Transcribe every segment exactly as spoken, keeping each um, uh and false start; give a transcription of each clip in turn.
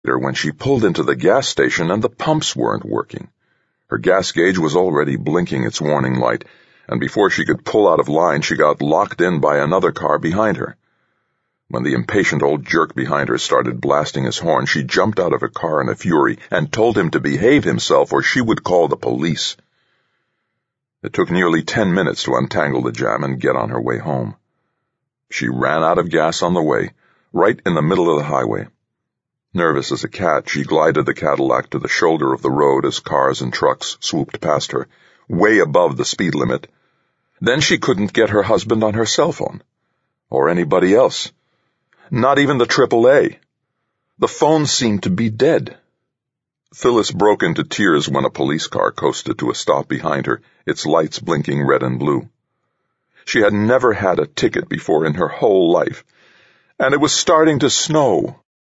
when she pulled into the gas station and the pumps weren't working. Her gas gauge was already blinking its warning light, and before she could pull out of line, she got locked in by another car behind her. When the impatient old jerk behind her started blasting his horn, she jumped out of her car in a fury and told him to behave himself or she would call the police. It took nearly ten minutes to untangle the jam and get on her way home. She ran out of gas on the way, right in the middle of the highway. Nervous as a cat, she glided the Cadillac to the shoulder of the road as cars and trucks swooped past her, way above the speed limit. Then she couldn't get her husband on her cell phone. Or anybody else. Not even the triple A. The phone seemed to be dead. Phyllis broke into tears when a police car coasted to a stop behind her, its lights blinking red and blue. She had never had a ticket before in her whole life, and it was starting to snow.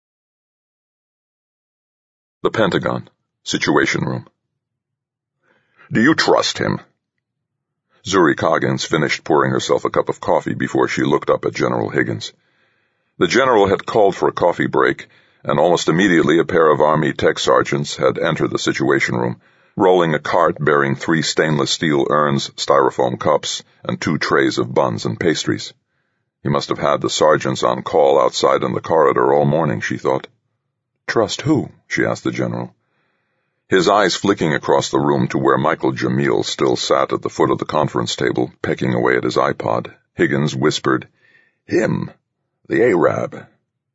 The Pentagon, Situation Room. "Do you trust him?" Zuri Coggins finished pouring herself a cup of coffee before she looked up at General Higgins. The general had called for a coffee break, and almost immediately a pair of Army tech sergeants had entered the Situation Room, rolling a cart bearing three stainless steel urns, styrofoam cups, and two trays of buns and pastries. He must have had the sergeants on call outside in the corridor all morning, she thought. "Trust who?" she asked the general. His eyes flicking across the room to where Michael Jamil still sat at the foot of the conference table, pecking away at his iPod, Higgins whispered, "Him, the Arab."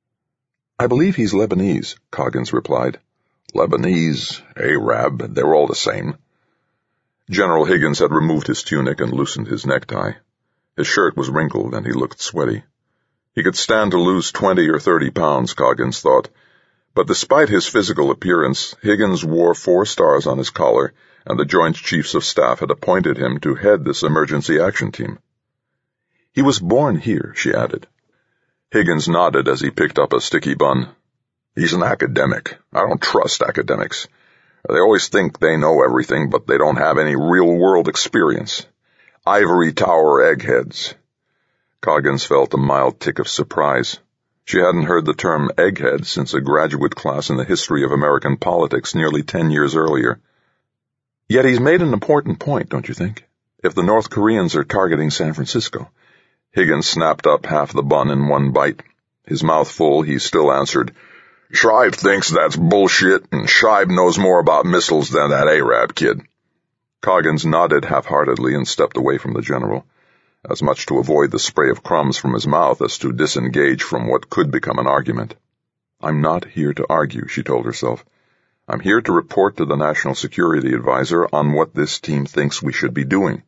"I believe he's Lebanese," Coggins replied. "Lebanese, Arab, they're all the same." General Higgins had removed his tunic and loosened his necktie. His shirt was wrinkled and he looked sweaty. He could stand to lose twenty or thirty pounds, Coggins thought. But despite his physical appearance, Higgins wore four stars on his collar, and the Joint Chiefs of Staff had appointed him to head this emergency action team. "He was born here," she added. Higgins nodded as he picked up a sticky bun. "He's an academic. I don't trust academics. They always think they know everything, but they don't have any real-world experience. Ivory tower eggheads." Coggins felt a mild tick of surprise. She hadn't heard the term egghead since a graduate class in the history of American politics nearly ten years earlier. "Yet he's made an important point, don't you think? If the North Koreans are targeting San Francisco." Higgins snapped up half the bun in one bite. His mouth full, he still answered, "Shive thinks that's bullshit, and Shive knows more about missiles than that Arab kid." Coggins nodded half-heartedly and stepped away from the general, as much to avoid the spray of crumbs from his mouth as to disengage from what could become an argument. "I'm not here to argue," she told herself. "I'm here to report to the National Security Advisor on what this team thinks we should be doing.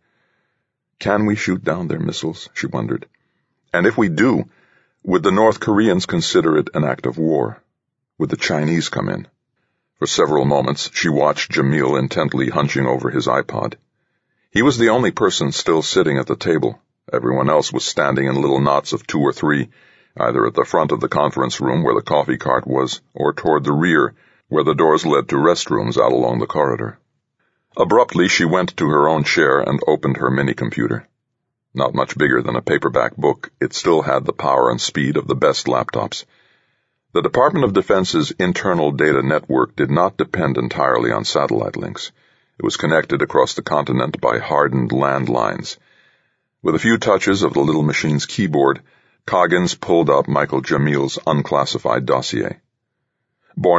Can we shoot down their missiles?" she wondered. "And if we do, would the North Koreans consider it an act of war? Would the Chinese come in?" For several moments she watched Jamil intently hunching over his iPod. He was the only person still sitting at the table. Everyone else was standing in little knots of two or three, either at the front of the conference room where the coffee cart was, or toward the rear, where the doors led to restrooms out along the corridor. Abruptly she went to her own chair and opened her mini-computer. Not much bigger than a paperback book, it still had the power and speed of the best laptops. The Department of Defense's internal data network did not depend entirely on satellite links. It was connected across the continent by hardened landlines. With a few touches of the little machine's keyboard, Coggins pulled up Michael Jamil's unclassified dossier.